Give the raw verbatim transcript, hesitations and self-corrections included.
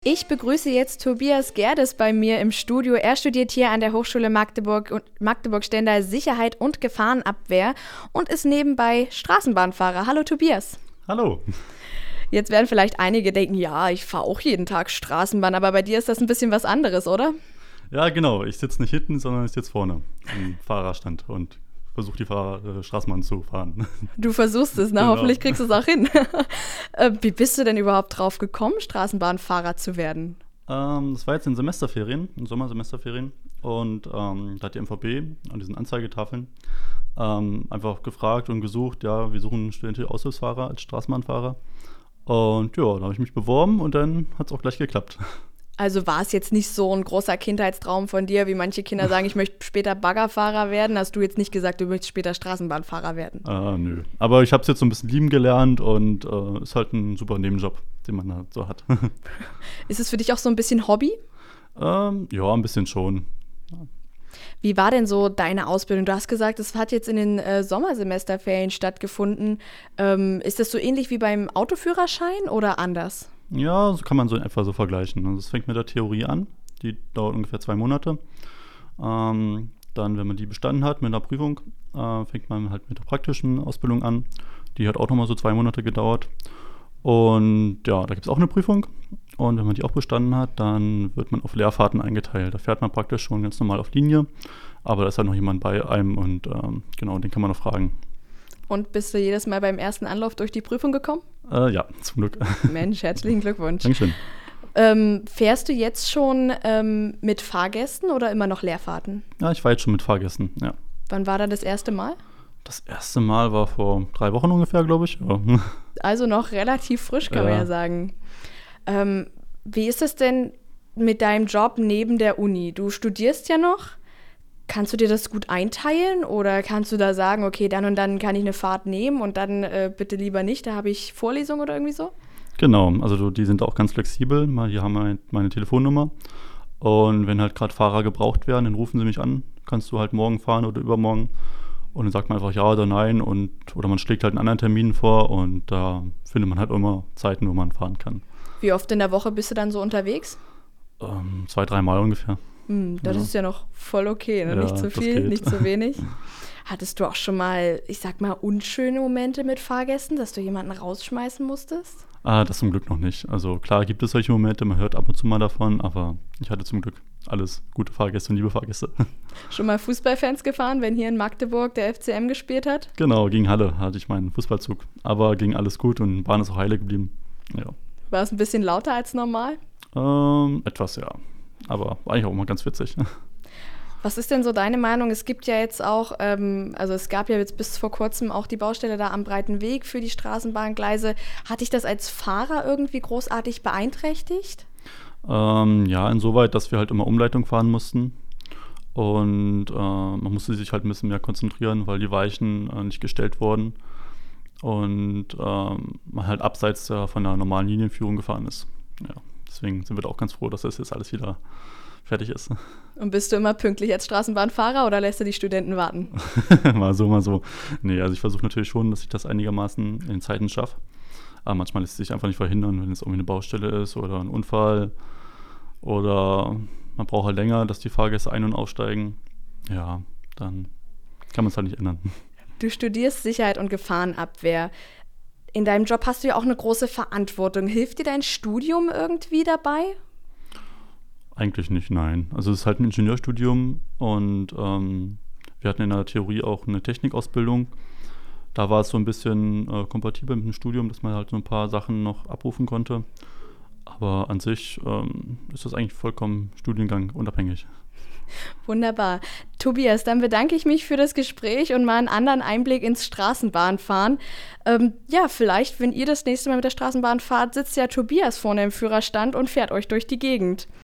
Ich begrüße jetzt Tobias Gerdes bei mir im Studio. Er studiert hier an der Hochschule Magdeburg und Magdeburg-Stendal Sicherheit und Gefahrenabwehr und ist nebenbei Straßenbahnfahrer. Hallo Tobias. Hallo. Jetzt werden vielleicht einige denken, ja, ich fahre auch jeden Tag Straßenbahn, aber bei dir ist das ein bisschen was anderes, oder? Ja, genau. Ich sitze nicht hinten, sondern ich sitze vorne im Fahrerstand und versuche die Fahr- äh, Straßenbahn zu fahren. Du versuchst es, na, Genau. Hoffentlich kriegst du es auch hin. Äh, Wie bist du denn überhaupt drauf gekommen, Straßenbahnfahrer zu werden? Ähm, das war jetzt in Semesterferien, in Sommersemesterferien. Und ähm, da hat die M V B an diesen Anzeigetafeln ähm, einfach gefragt und gesucht, ja, wir suchen studentische Aushilfsfahrer als Straßenbahnfahrer. Und ja, da habe ich mich beworben und dann hat es auch gleich geklappt. Also war es jetzt nicht so ein großer Kindheitstraum von dir, wie manche Kinder sagen, ich möchte später Baggerfahrer werden? Hast du jetzt nicht gesagt, du möchtest später Straßenbahnfahrer werden? Äh, nö. Aber ich habe es jetzt so ein bisschen lieben gelernt und äh, ist halt ein super Nebenjob, den man halt so hat. Ist es für dich auch so ein bisschen Hobby? ähm, ja, ein bisschen schon. Wie war denn so deine Ausbildung? Du hast gesagt, es hat jetzt in den äh, Sommersemesterferien stattgefunden. Ähm, ist das so ähnlich wie beim Autoführerschein oder anders? Ja, so kann man so in etwa so vergleichen. Also es fängt mit der Theorie an, die dauert ungefähr zwei Monate. Ähm, dann, wenn man die bestanden hat mit einer Prüfung, äh, fängt man halt mit der praktischen Ausbildung an. Die hat auch nochmal so zwei Monate gedauert. Und ja, da gibt es auch eine Prüfung. Und wenn man die auch bestanden hat, dann wird man auf Lehrfahrten eingeteilt. Da fährt man praktisch schon ganz normal auf Linie. Aber da ist halt noch jemand bei einem und ähm, genau, den kann man noch fragen. Und bist du jedes Mal beim ersten Anlauf durch die Prüfung gekommen? Äh, ja, zum Glück. Mensch, herzlichen Glückwunsch. Dankeschön. Ähm, fährst du jetzt schon ähm, mit Fahrgästen oder immer noch Leerfahrten? Ja, ich war jetzt schon mit Fahrgästen, ja. Wann war da das erste Mal? Das erste Mal war vor drei Wochen ungefähr, glaube ich. Ja. Also noch relativ frisch, kann man Ja. ja sagen. Ähm, wie ist es denn mit deinem Job neben der Uni? Du studierst ja noch. Kannst du dir das gut einteilen oder kannst du da sagen, okay, dann und dann kann ich eine Fahrt nehmen und dann äh, bitte lieber nicht, da habe ich Vorlesung oder irgendwie so? Genau, also die sind auch ganz flexibel. Mal, hier haben wir meine Telefonnummer. Und wenn halt gerade Fahrer gebraucht werden, dann rufen sie mich an. Kannst du halt morgen fahren oder übermorgen? Und dann sagt man einfach ja oder nein. Und, oder man schlägt halt einen anderen Termin vor. Und da findet man halt immer Zeiten, wo man fahren kann. Wie oft in der Woche bist du dann so unterwegs? Ähm, zwei, dreimal ungefähr. Hm, das Ja. ist ja noch voll okay, ne? Ja, Nicht zu das viel, geht. nicht zu wenig. Hattest du auch schon mal, ich sag mal, unschöne Momente mit Fahrgästen, dass du jemanden rausschmeißen musstest? Ah, das zum Glück noch nicht. Also klar gibt es solche Momente, man hört ab und zu mal davon, aber ich hatte zum Glück alles gute Fahrgäste und liebe Fahrgäste. Schon mal Fußballfans gefahren, wenn hier in Magdeburg der F C M gespielt hat? Genau, gegen Halle hatte ich meinen Fußballzug. Aber ging alles gut und Bahn ist auch heile geblieben. Ja. War es ein bisschen lauter als normal? Ähm, etwas, ja. Aber war eigentlich auch immer ganz witzig. Was ist denn so deine Meinung? Es gibt ja jetzt auch, ähm, also es gab ja jetzt bis vor kurzem auch die Baustelle da am Breiten Weg für die Straßenbahngleise. Hat dich das als Fahrer irgendwie großartig beeinträchtigt? ähm, ja, insoweit, dass wir halt immer Umleitung fahren mussten. Und äh, man musste sich halt ein bisschen mehr konzentrieren, weil die Weichen äh, nicht gestellt wurden. Und ähm, man halt abseits der, von der normalen Linienführung gefahren ist. Ja, deswegen sind wir da auch ganz froh, dass das jetzt alles wieder fertig ist. Und bist du immer pünktlich als Straßenbahnfahrer oder lässt du die Studenten warten? Mal so, mal so. Nee, also ich versuche natürlich schon, dass ich das einigermaßen in den Zeiten schaffe. Aber manchmal lässt es sich einfach nicht verhindern, wenn es irgendwie eine Baustelle ist oder ein Unfall. Oder man braucht halt länger, dass die Fahrgäste ein- und aussteigen. Ja, dann kann man es halt nicht ändern. Du studierst Sicherheit und Gefahrenabwehr. In deinem Job hast du ja auch eine große Verantwortung. Hilft dir dein Studium irgendwie dabei? Eigentlich nicht, nein. Also es ist halt ein Ingenieurstudium und ähm, wir hatten in der Theorie auch eine Technikausbildung. Da war es so ein bisschen äh, kompatibel mit dem Studium, dass man halt so ein paar Sachen noch abrufen konnte. Aber an sich ähm, ist das eigentlich vollkommen Studiengang unabhängig. Wunderbar. Tobias, dann bedanke ich mich für das Gespräch und mal einen anderen Einblick ins Straßenbahnfahren. Ähm, ja, vielleicht, wenn ihr das nächste Mal mit der Straßenbahn fahrt, sitzt ja Tobias vorne im Führerstand und fährt euch durch die Gegend.